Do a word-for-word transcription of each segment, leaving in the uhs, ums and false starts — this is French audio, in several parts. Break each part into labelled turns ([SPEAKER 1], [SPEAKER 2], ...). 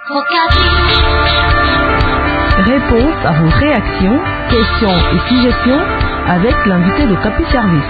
[SPEAKER 1] Réponse à vos réactions, questions et suggestions avec l'invité de Capi Service.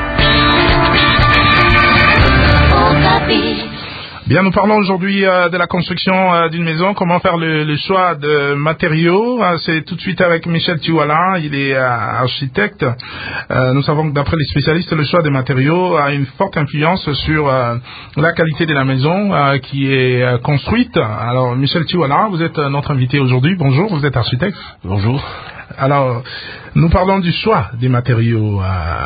[SPEAKER 2] Bien, nous parlons aujourd'hui euh, de la construction euh, d'une maison, comment faire le, le choix de matériaux. Euh, c'est tout de suite avec Michel Tiwala, il est euh, architecte. Euh, nous savons que d'après les spécialistes, le choix des matériaux a une forte influence sur euh, la qualité de la maison euh, qui est euh, construite. Alors, Michel Tiwala, vous êtes euh, notre invité aujourd'hui. Bonjour, vous êtes architecte.
[SPEAKER 3] Bonjour.
[SPEAKER 2] Alors, nous parlons du choix des matériaux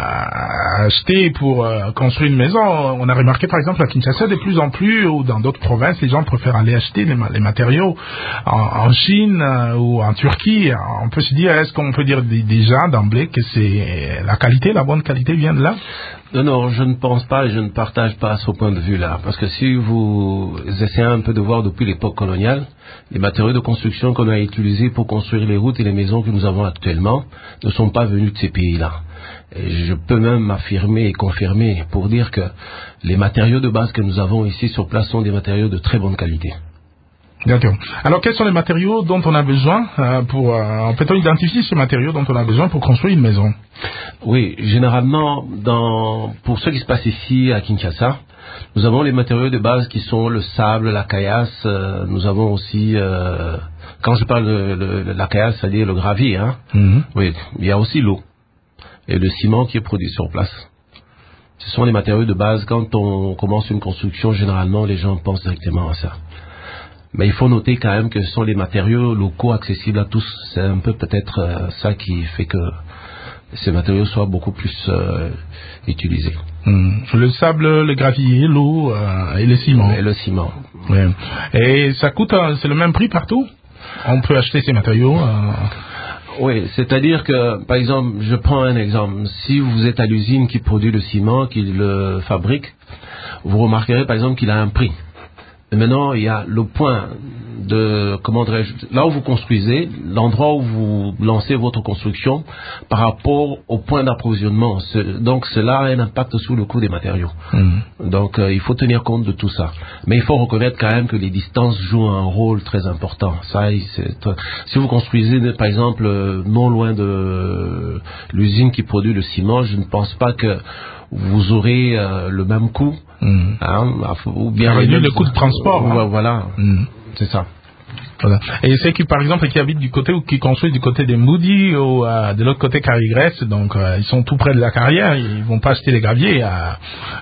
[SPEAKER 2] à acheter pour euh, construire une maison. On a remarqué par exemple à Kinshasa de plus en plus, ou dans d'autres provinces, les gens préfèrent aller acheter les, les matériaux en, en Chine euh, ou en Turquie. On peut se dire, est-ce qu'on peut dire d- déjà d'emblée que c'est la qualité, la bonne qualité vient de là?
[SPEAKER 3] Non, non, je ne pense pas et je ne partage pas ce point de vue-là. Parce que si vous essayez un peu de voir depuis l'époque coloniale, les matériaux de construction qu'on a utilisés pour construire les routes et les maisons que nous avons actuellement ne sont pas venus de ces pays-là. Et je peux même affirmer et confirmer pour dire que les matériaux de base que nous avons ici sur place sont des matériaux de très bonne qualité.
[SPEAKER 2] D'accord. Alors, quels sont les matériaux dont on a besoin euh, pour... Euh, peut-on identifier ces matériaux dont on a besoin pour construire une maison?
[SPEAKER 3] Oui, généralement, dans, pour ce qui se passe ici à Kinshasa, nous avons les matériaux de base qui sont le sable, la caillasse. Euh, nous avons aussi, euh, quand je parle de, de, de la caillasse, c'est-à-dire le gravier, hein. Mm-hmm. Oui, il y a aussi l'eau et le ciment qui est produit sur place. Ce sont les matériaux de base. Quand on commence une construction, généralement, les gens pensent directement à ça. Mais il faut noter quand même que ce sont les matériaux locaux accessibles à tous. C'est un peu peut-être euh, ça qui fait que ces matériaux soient beaucoup plus euh, utilisés.
[SPEAKER 2] Mmh. Le sable, le gravier, l'eau euh, et le ciment.
[SPEAKER 3] Et le ciment.
[SPEAKER 2] Ouais. Et ça coûte, euh, c'est le même prix partout? On peut acheter ces matériaux euh...
[SPEAKER 3] Oui, c'est-à-dire que, par exemple, je prends un exemple. Si vous êtes à l'usine qui produit le ciment, qui le fabrique, vous remarquerez par exemple qu'il a un prix. Et maintenant, il y a le point de, comment dirais-je, là où vous construisez, l'endroit où vous lancez votre construction par rapport au point d'approvisionnement. Donc, cela a un impact sur le coût des matériaux. Mmh. Donc, euh, il faut tenir compte de tout ça. Mais il faut reconnaître quand même que les distances jouent un rôle très important. Ça, c'est, si vous construisez, par exemple, non loin de l'usine qui produit le ciment, je ne pense pas que vous aurez euh, le même coût. Mmh. Hein, ou bien
[SPEAKER 2] réduire le coût de transport.
[SPEAKER 3] Euh,
[SPEAKER 2] hein.
[SPEAKER 3] Voilà, mmh. C'est ça.
[SPEAKER 2] Voilà. Et ceux qui, par exemple, qui habitent du côté ou qui construisent du côté des Moody ou euh, de l'autre côté Carrigresse, donc euh, ils sont tout près de la carrière, ils vont pas acheter les graviers à,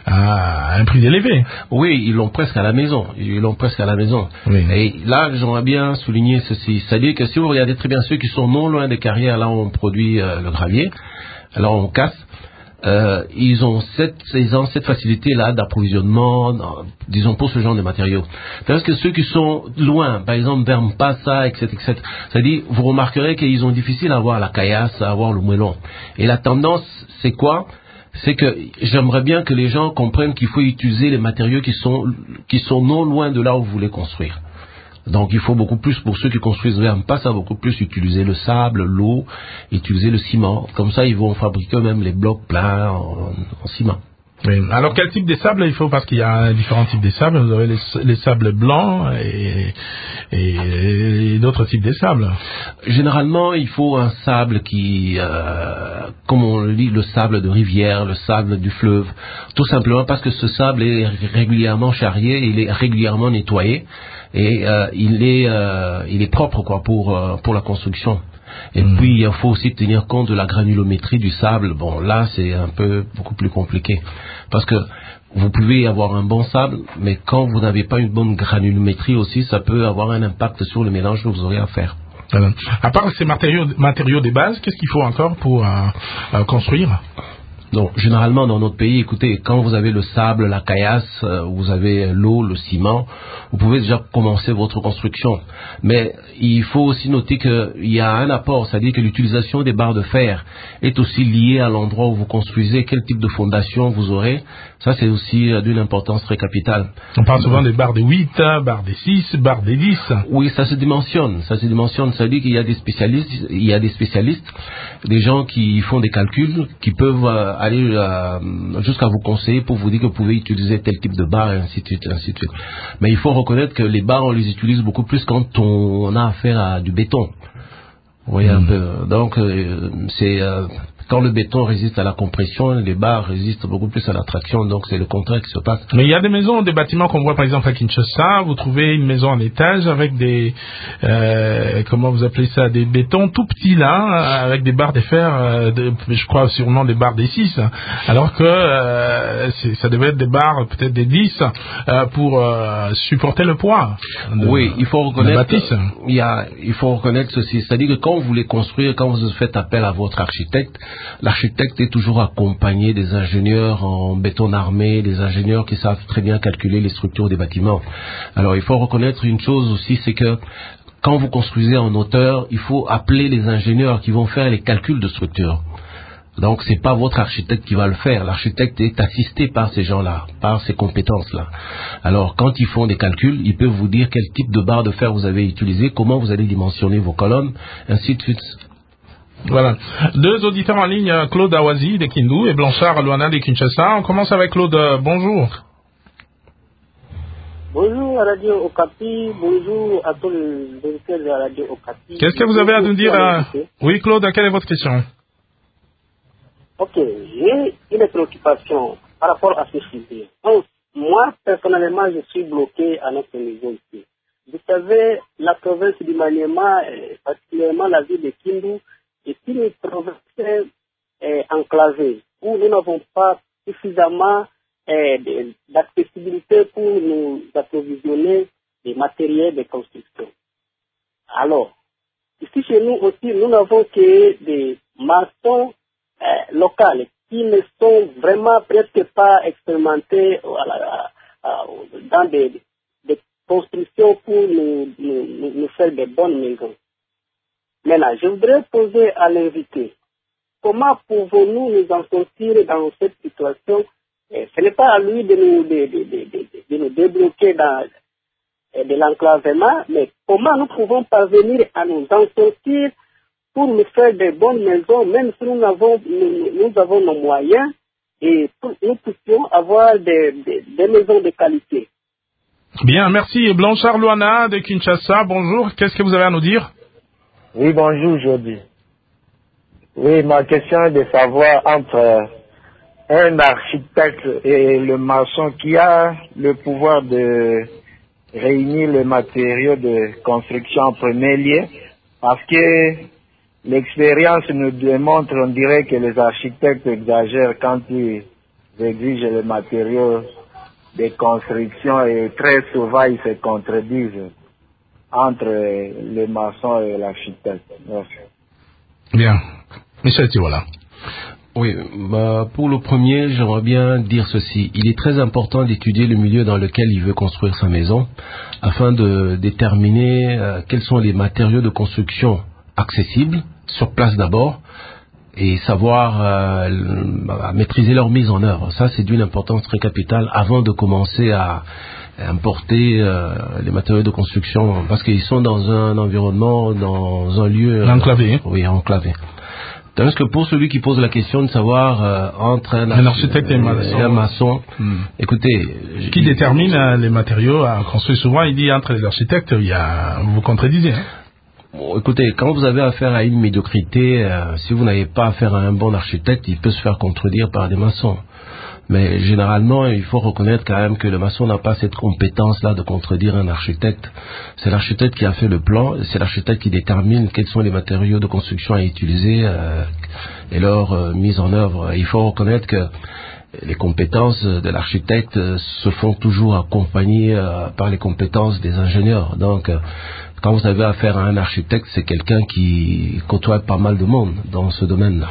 [SPEAKER 2] à un prix élevé.
[SPEAKER 3] Oui, ils l'ont presque à la maison. Ils l'ont presque à la maison. Oui. Et là, j'aimerais bien souligner ceci, c'est-à-dire que si vous regardez très bien ceux qui sont non loin des carrières, là où on produit euh, le gravier, alors on casse. Euh, ils ont cette, ils ont cette facilité-là d'approvisionnement, dans, disons, pour ce genre de matériaux. Parce que ceux qui sont loin, par exemple, vers Mpassa, et cetera, et cetera, c'est-à-dire, vous remarquerez qu'ils ont difficile à avoir la caillasse, à avoir le moellon. Et la tendance, c'est quoi? C'est que j'aimerais bien que les gens comprennent qu'il faut utiliser les matériaux qui sont, qui sont non loin de là où vous voulez construire. Donc il faut beaucoup plus, pour ceux qui construisent vers Mpassa, beaucoup plus utiliser le sable, l'eau, utiliser le ciment. Comme ça, ils vont fabriquer même les blocs pleins en, en ciment.
[SPEAKER 2] Oui. Alors quel type de sable il faut? Parce qu'il y a différents types de sable. Vous avez les, les sables blancs et, et, et d'autres types de sables.
[SPEAKER 3] Généralement, il faut un sable qui, euh, comme on le dit, le sable de rivière, le sable du fleuve. Tout simplement parce que ce sable est régulièrement charrié, il est régulièrement nettoyé. Et euh, il est euh, il est propre quoi pour euh, pour la construction. Et mmh. puis il faut aussi tenir compte de la granulométrie du sable. Bon, là c'est un peu beaucoup plus compliqué parce que vous pouvez avoir un bon sable, mais quand vous n'avez pas une bonne granulométrie aussi, ça peut avoir un impact sur le mélange que vous aurez à faire.
[SPEAKER 2] Voilà. À part ces matériaux matériaux de base, qu'est-ce qu'il faut encore pour euh, euh, construire?
[SPEAKER 3] Donc, généralement, dans notre pays, écoutez, quand vous avez le sable, la caillasse, euh, vous avez l'eau, le ciment, vous pouvez déjà commencer votre construction. Mais il faut aussi noter qu'il y a un apport, c'est-à-dire que l'utilisation des barres de fer est aussi liée à l'endroit où vous construisez, quel type de fondation vous aurez. Ça, c'est aussi euh, d'une importance très capitale.
[SPEAKER 2] On parle souvent des barres de huit, barres de six, barres de dix.
[SPEAKER 3] Oui, ça se dimensionne. Ça se dimensionne. C'est-à-dire qu'il y a des spécialistes, il y a des spécialistes, des gens qui font des calculs, qui peuvent euh, aller euh, jusqu'à vous conseiller pour vous dire que vous pouvez utiliser tel type de barre et ainsi de suite, ainsi de suite. Mais il faut reconnaître que les barres, on les utilise beaucoup plus quand on a affaire à du béton. Vous voyez mmh. un peu. Donc, euh, c'est euh, quand le béton résiste à la compression, les barres résistent beaucoup plus à la traction. Donc, c'est le contraire qui se passe.
[SPEAKER 2] Mais il y a des maisons, des bâtiments qu'on voit par exemple à Kinshasa. Vous trouvez une maison en étage avec des, euh, comment vous appelez ça, des bétons tout petits là, avec des barres de fer, euh, de, je crois sûrement des barres des six, alors que euh, c'est, ça devait être des barres peut-être des dix euh, pour euh, supporter le poids. De,
[SPEAKER 3] oui, il faut reconnaître. Il y a, il faut reconnaître ceci, c'est-à-dire que quand vous voulez construire, quand vous faites appel à votre architecte, l'architecte est toujours accompagné des ingénieurs en béton armé, des ingénieurs qui savent très bien calculer les structures des bâtiments. Alors il faut reconnaître une chose aussi, c'est que quand vous construisez en hauteur, il faut appeler les ingénieurs qui vont faire les calculs de structure. Donc c'est pas votre architecte qui va le faire. L'architecte est assisté par ces gens-là, par ces compétences-là. Alors quand ils font des calculs, ils peuvent vous dire quel type de barre de fer vous avez utilisé, comment vous allez dimensionner vos colonnes, ainsi de suite.
[SPEAKER 2] Voilà. Deux auditeurs en ligne, Claude Awazi de Kindu et Blanchard Luana de Kinshasa. On commence avec Claude. Bonjour.
[SPEAKER 4] Bonjour à Radio Okapi, bonjour à tous les auditeurs de la Radio Okapi.
[SPEAKER 2] Qu'est-ce que vous avez à nous dire à... Oui Claude, quelle est votre question?
[SPEAKER 4] Ok, j'ai une préoccupation par rapport à ce sujet. Donc, moi, personnellement, je suis bloqué à notre niveau ici. Vous savez, la province du Maniema, particulièrement la ville de Kindu, est une province euh, enclavée, où nous n'avons pas suffisamment euh, d'accessibilité pour nous approvisionner des matériels de construction. Alors, ici chez nous aussi, nous n'avons que des maçons euh, locaux qui ne sont vraiment presque pas expérimentés à, à, à, dans des, des constructions pour nous, nous, nous faire des bonnes maisons. Maintenant, je voudrais poser à l'invité, comment pouvons-nous nous en sortir dans cette situation? Et ce n'est pas à lui de nous, de, de, de, de, de nous débloquer dans, de l'enclavement, mais comment nous pouvons parvenir à nous en sortir pour nous faire des bonnes maisons, même si nous avons, nous, nous avons nos moyens, et pour, nous puissions avoir des, des, des maisons de qualité.
[SPEAKER 2] Bien, merci. Blanchard Luana de Kinshasa, bonjour. Qu'est-ce que vous avez à nous dire?
[SPEAKER 5] Oui, bonjour, Jody. Oui, ma question est de savoir entre un architecte et le maçon qui a le pouvoir de réunir les matériaux de construction en premier lieu, parce que l'expérience nous démontre, on dirait que les architectes exagèrent quand ils exigent les matériaux de construction et très souvent ils se contredisent entre les maçons et l'architecte. Merci.
[SPEAKER 2] Bien. Michel Tiwala.
[SPEAKER 3] Oui, bah, pour le premier, j'aimerais bien dire ceci. Il est très important d'étudier le milieu dans lequel il veut construire sa maison afin de déterminer euh, quels sont les matériaux de construction accessibles, sur place d'abord, et savoir euh, maîtriser leur mise en œuvre. Ça, c'est d'une importance très capitale avant de commencer à importer euh, les matériaux de construction, parce qu'ils sont dans un environnement, dans un lieu...
[SPEAKER 2] Euh, enclavé.
[SPEAKER 3] Oui, enclavé. Tandis que pour celui qui pose la question de savoir euh, entre un,
[SPEAKER 2] un architecte et un maçon,
[SPEAKER 3] et un maçon
[SPEAKER 2] hmm.
[SPEAKER 3] écoutez...
[SPEAKER 2] Qui il, détermine euh, les matériaux à construire? Souvent, il dit entre les architectes, il y a, vous vous contredisez. Hein?
[SPEAKER 3] Bon, écoutez, quand vous avez affaire à une médiocrité, euh, si vous n'avez pas affaire à un bon architecte, il peut se faire contredire par des maçons. Mais généralement, il faut reconnaître quand même que le maçon n'a pas cette compétence-là de contredire un architecte. C'est l'architecte qui a fait le plan, c'est l'architecte qui détermine quels sont les matériaux de construction à utiliser euh, et leur euh, mise en œuvre. Il faut reconnaître que les compétences de l'architecte se font toujours accompagner euh, par les compétences des ingénieurs. Donc, euh, quand vous avez affaire à un architecte, c'est quelqu'un qui côtoie pas mal de monde dans ce domaine-là.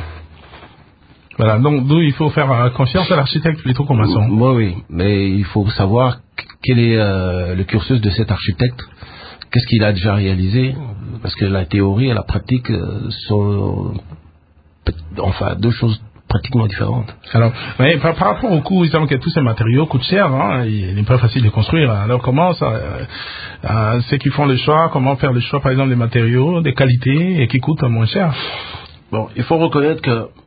[SPEAKER 2] Voilà, donc d'où il faut faire confiance à l'architecte plutôt qu'au maçon.
[SPEAKER 3] Oui, oui, mais il faut savoir quel est euh, le cursus de cet architecte, qu'est-ce qu'il a déjà réalisé, parce que la théorie et la pratique euh, sont enfin deux choses pratiquement différentes.
[SPEAKER 2] Alors, mais par, par rapport au coût, il semble que tous ces matériaux coûtent cher, hein, il n'est pas facile de construire. Alors comment ça, euh, euh, ceux qui font le choix, comment faire le choix par exemple des matériaux, des qualités et qui coûtent moins cher?
[SPEAKER 3] Bon, il faut reconnaître que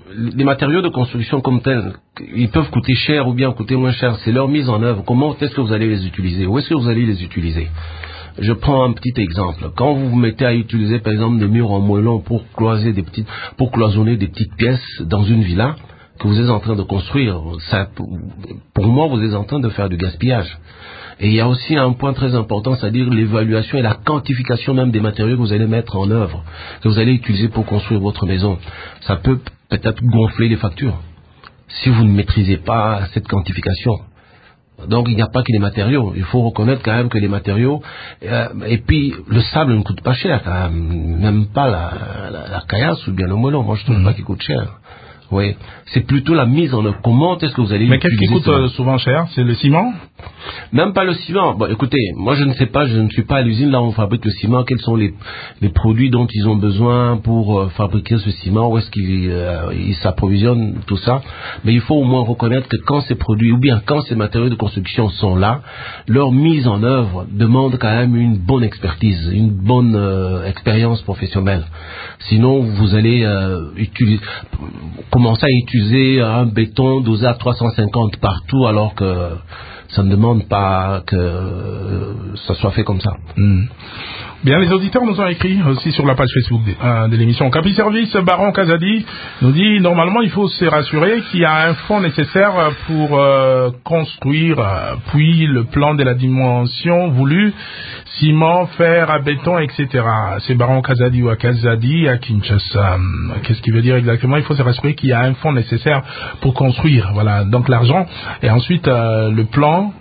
[SPEAKER 3] les matériaux de construction comme tels, ils peuvent coûter cher ou bien coûter moins cher. C'est leur mise en œuvre. Comment est-ce que vous allez les utiliser? Où est-ce que vous allez les utiliser? Je prends un petit exemple. Quand vous vous mettez à utiliser, par exemple, des murs en moellon pour cloiser des petites, pour cloisonner des petites pièces dans une villa que vous êtes en train de construire, ça, pour moi, vous êtes en train de faire du gaspillage. Et il y a aussi un point très important, c'est-à-dire l'évaluation et la quantification même des matériaux que vous allez mettre en œuvre, que vous allez utiliser pour construire votre maison. Ça peut peut-être gonfler les factures si vous ne maîtrisez pas cette quantification. Donc il n'y a pas que les matériaux. Il faut reconnaître quand même que les matériaux... Euh, et puis le sable ne coûte pas cher, quand même, même pas la, la, la caillasse ou bien le moellon. Moi je trouve mmh. pas qu'il coûte cher. Oui, c'est plutôt la mise en œuvre. Comment est-ce que vous allez...
[SPEAKER 2] Mais qu'est-ce qui coûte euh, souvent cher? C'est le ciment?
[SPEAKER 3] Même pas le ciment. Bon, écoutez, moi je ne sais pas, je ne suis pas à l'usine là où on fabrique le ciment. Quels sont les, les produits dont ils ont besoin pour euh, fabriquer ce ciment? Où est-ce qu'ils euh, ils s'approvisionnent, tout ça? Mais il faut au moins reconnaître que quand ces produits, ou bien quand ces matériaux de construction sont là, leur mise en œuvre demande quand même une bonne expertise, une bonne euh, expérience professionnelle. Sinon, vous allez euh, utiliser... commencer à utiliser un béton dosé à trois cent cinquante partout alors que ça ne demande pas que ça soit fait comme ça.
[SPEAKER 2] Mmh. Bien, les auditeurs nous ont écrit aussi sur la page Facebook de, euh, de l'émission. Capi Service, Baron Kazadi nous dit, normalement, il faut se rassurer qu'il y a un fonds nécessaire pour euh, construire, euh, puis le plan de la dimension voulue, ciment, fer, béton, et cetera. C'est Baron Kazadi ou à Kazadi à Kinshasa. Qu'est-ce qu'il veut dire exactement? Il faut se rassurer qu'il y a un fonds nécessaire pour construire. Voilà, donc l'argent. Et ensuite, euh, le plan,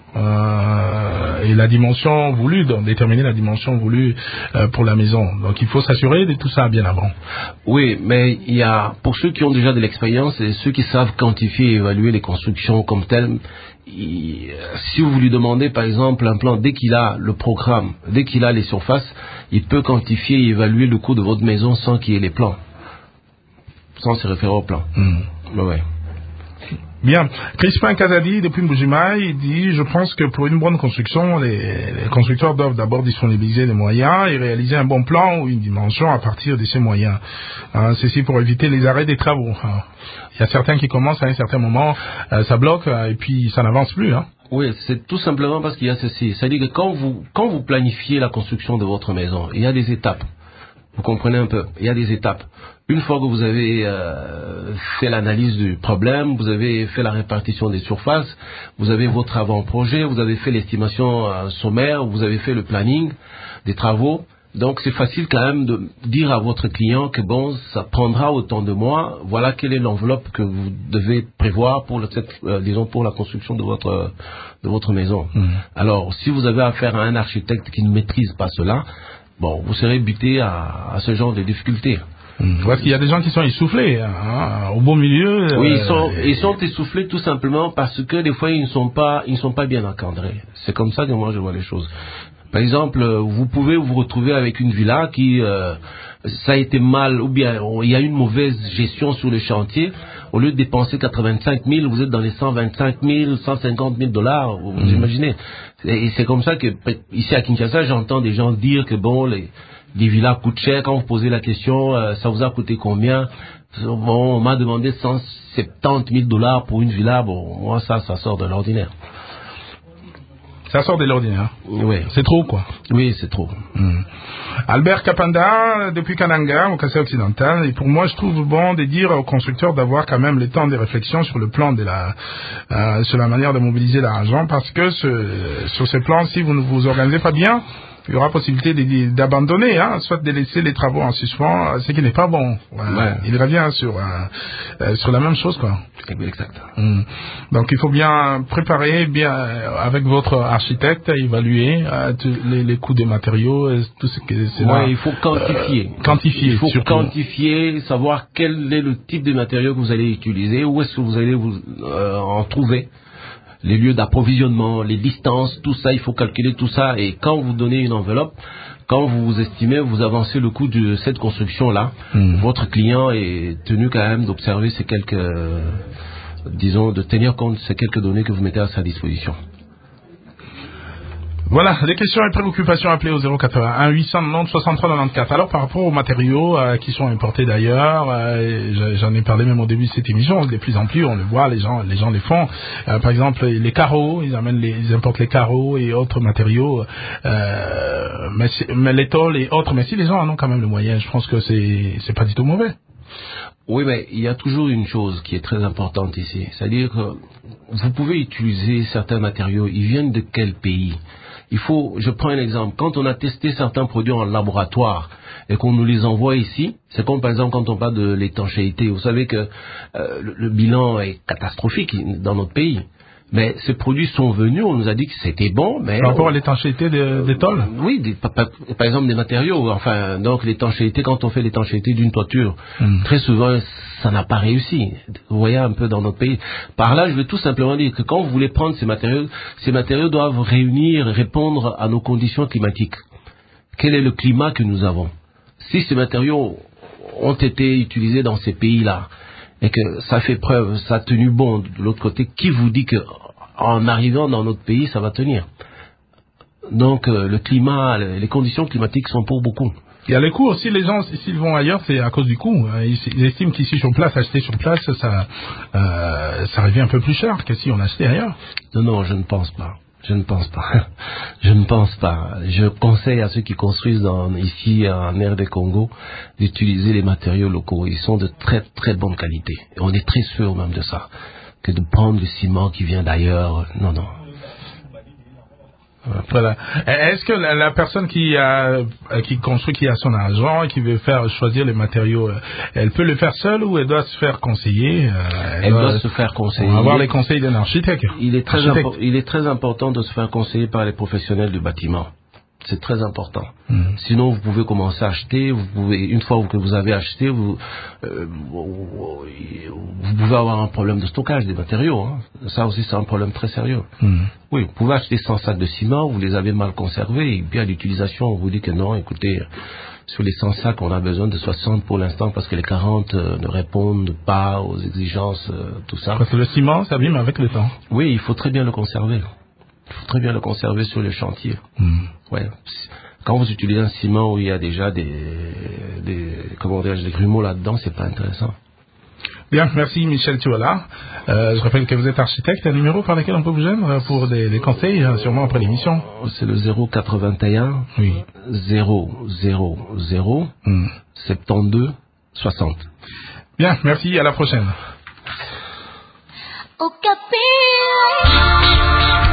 [SPEAKER 2] Euh, et la dimension voulue, donc déterminer la dimension voulue euh, pour la maison. Donc il faut s'assurer de tout ça bien avant.
[SPEAKER 3] Oui, mais il y a, pour ceux qui ont déjà de l'expérience et ceux qui savent quantifier et évaluer les constructions comme telles, il, si vous lui demandez par exemple un plan, dès qu'il a le programme, dès qu'il a les surfaces, il peut quantifier et évaluer le coût de votre maison sans qu'il y ait les plans, sans se référer au plan. Mmh. Ouais.
[SPEAKER 2] Bien. Crispin Kazadi, depuis Mbujima, il dit, je pense que pour une bonne construction, les, les constructeurs doivent d'abord disponibiliser les moyens et réaliser un bon plan ou une dimension à partir de ces moyens. Hein, ceci pour éviter les arrêts des travaux. Hein. Il y a certains qui commencent à un certain moment, euh, ça bloque euh, et puis ça n'avance plus. Hein.
[SPEAKER 3] Oui, c'est tout simplement parce qu'il y a ceci. C'est-à-dire que quand vous, quand vous planifiez la construction de votre maison, il y a des étapes. Vous comprenez un peu, il y a des étapes. Une fois que vous avez euh, fait l'analyse du problème, vous avez fait la répartition des surfaces, vous avez votre avant-projet, vous avez fait l'estimation euh, sommaire, vous avez fait le planning des travaux. Donc c'est facile quand même de dire à votre client que bon, ça prendra autant de mois, voilà quelle est l'enveloppe que vous devez prévoir pour, le, euh, disons, pour la construction de votre, de votre maison. Mmh. Alors si vous avez affaire à un architecte qui ne maîtrise pas cela, bon, vous serez buté à, à ce genre de difficultés.
[SPEAKER 2] Mmh. Parce qu'il y a des gens qui sont essoufflés, hein, au beau milieu.
[SPEAKER 3] Oui,
[SPEAKER 2] euh,
[SPEAKER 3] ils sont, ils sont essoufflés tout simplement parce que des fois ils ne sont pas, ils ne sont pas bien encadrés. C'est comme ça que moi je vois les choses. Par exemple, vous pouvez vous retrouver avec une villa qui, euh, ça a été mal, ou bien il y a une mauvaise gestion sur le chantier. Au lieu de dépenser quatre-vingt-cinq mille, vous êtes dans les cent vingt-cinq mille, cent cinquante mille dollars, vous mmh. imaginez. Et c'est comme ça que, ici à Kinshasa, j'entends des gens dire que bon, les, les villas coûtent cher. Quand vous posez la question, euh, ça vous a coûté combien? Bon, on m'a demandé cent soixante-dix mille dollars pour une villa. Bon, moi, ça, ça sort de l'ordinaire.
[SPEAKER 2] Ça sort de l'ordinaire.
[SPEAKER 3] Oui.
[SPEAKER 2] C'est trop, quoi.
[SPEAKER 3] Oui, c'est trop.
[SPEAKER 2] Mmh. Albert Kapanda, depuis Kananga, au Kassai occidental, et pour moi, je trouve bon de dire aux constructeurs d'avoir quand même le temps de réflexion sur le plan de la, euh, sur la manière de mobiliser l'argent, parce que ce, sur ce plan, si vous ne vous organisez pas bien, il y aura possibilité d'abandonner, hein, soit de laisser les travaux en suspens, ce qui n'est pas bon. Ouais. Ouais. Il revient sur, euh, euh, sur la même chose, quoi.
[SPEAKER 3] Exact.
[SPEAKER 2] Mmh. Donc il faut bien préparer, bien avec votre architecte, évaluer euh, les, les coûts des matériaux, tout ce que c'est là.
[SPEAKER 3] Ouais, il faut quantifier.
[SPEAKER 2] Euh, quantifier.
[SPEAKER 3] Il faut
[SPEAKER 2] surtout.
[SPEAKER 3] quantifier, savoir quel est le type de matériaux que vous allez utiliser, où est-ce que vous allez vous euh, en trouver. Les lieux d'approvisionnement, les distances, tout ça, il faut calculer tout ça. Et quand vous donnez une enveloppe, quand vous estimez, vous avancez le coût de cette construction-là, mmh. votre client est tenu quand même d'observer ces quelques, euh, disons, de tenir compte de ces quelques données que vous mettez à sa disposition.
[SPEAKER 2] Voilà, les questions et préoccupations appelées au zéro quatre-vingt-un huit cent quatre-vingt-dix soixante-trois quatre-vingt-quatorze. Alors par rapport aux matériaux euh, qui sont importés d'ailleurs, euh, j'en ai parlé même au début de cette émission, de plus en plus on le voit, les gens les gens les font. Euh, par exemple les carreaux, ils amènent les, ils importent les carreaux et autres matériaux, euh, mais, mais les tôles et autres. Mais si les gens en ont quand même le moyen, je pense que c'est c'est pas du tout mauvais.
[SPEAKER 3] Oui, mais il y a toujours une chose qui est très importante ici, c'est-à-dire que vous pouvez utiliser certains matériaux, ils viennent de quel pays? Il faut, je prends un exemple, quand on a testé certains produits en laboratoire et qu'on nous les envoie ici, c'est comme par exemple quand on parle de l'étanchéité. Vous savez que euh, le, le bilan est catastrophique dans notre pays. Mais ces produits sont venus, on nous a dit que c'était bon, mais...
[SPEAKER 2] Par rapport
[SPEAKER 3] on,
[SPEAKER 2] à l'étanchéité des, des tôles?
[SPEAKER 3] euh, Oui, des, par, par exemple des matériaux, enfin, donc l'étanchéité, quand on fait l'étanchéité d'une toiture, mm. très souvent, ça n'a pas réussi. Vous voyez un peu dans notre pays. Par là, je veux tout simplement dire que quand vous voulez prendre ces matériaux, ces matériaux doivent réunir, répondre à nos conditions climatiques. Quel est le climat que nous avons? Si ces matériaux ont été utilisés dans ces pays-là, et que ça fait preuve, ça a tenu bon de l'autre côté, qui vous dit que en arrivant dans notre pays, ça va tenir? Donc euh, le climat, les conditions climatiques sont pour beaucoup.
[SPEAKER 2] Il y a les coûts aussi, les gens, s'ils vont ailleurs, c'est à cause du coût. Ils, ils estiment qu'ici sur place, acheter sur place, ça, euh, ça revient un peu plus cher que si on achetait ailleurs.
[SPEAKER 3] Non, non, je ne pense pas. Je ne pense pas. Je ne pense pas. Je conseille à ceux qui construisent dans, ici en R D Congo d'utiliser les matériaux locaux. Ils sont de très très bonne qualité. Et on est très sûr même de ça. Que de prendre le ciment qui vient d'ailleurs. Non, non.
[SPEAKER 2] Voilà. Est-ce que la, la personne qui a qui construit, qui a son argent et qui veut faire choisir les matériaux, elle peut le faire seule ou elle doit se faire conseiller?
[SPEAKER 3] Elle, elle doit, doit se faire conseiller.
[SPEAKER 2] Avoir les conseils d'un architecte.
[SPEAKER 3] Il est très impo- il est très important de se faire conseiller par les professionnels du bâtiment. C'est très important. Mmh. Sinon, vous pouvez commencer à acheter. Vous pouvez, une fois que vous avez acheté, vous, euh, vous, vous pouvez avoir un problème de stockage des matériaux. Hein. Ça aussi, c'est un problème très sérieux. Mmh. Oui, vous pouvez acheter cent sacs de ciment, vous les avez mal conservés, et puis à l'utilisation, on vous dit que non, écoutez, sur les cent sacs, on a besoin de soixante pour l'instant parce que les quarante euh, ne répondent pas aux exigences, euh, tout ça.
[SPEAKER 2] Parce que le ciment s'abîme avec le temps.
[SPEAKER 3] Oui, il faut très bien le conserver. Il faut très bien le conserver sur le chantier. Mmh. Ouais. Quand vous utilisez un ciment où il y a déjà des, des comment dire, des grumeaux là-dedans, c'est pas intéressant.
[SPEAKER 2] Bien, merci Michel Tuala. Euh, je rappelle que vous êtes architecte. Un numéro par lequel on peut vous joindre pour des, des conseils, sûrement après l'émission.
[SPEAKER 3] C'est le zéro quatre-vingt-un oui. zéro zéro zéro mmh. soixante-douze soixante.
[SPEAKER 2] Bien, merci, à la prochaine.
[SPEAKER 6] Au capilla.